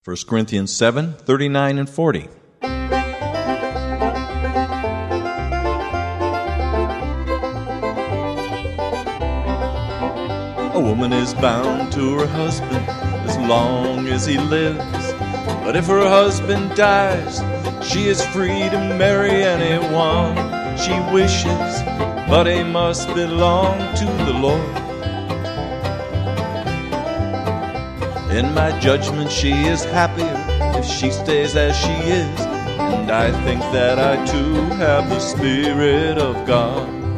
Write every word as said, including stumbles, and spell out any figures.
First Corinthians seven, thirty-nine and forty. A woman is bound to her husband as long as he lives. But if her husband dies, she is free to marry anyone she wishes, but he must belong to the Lord. In my judgment, she is happier if she stays as she is, and I think that I too have the Spirit of God.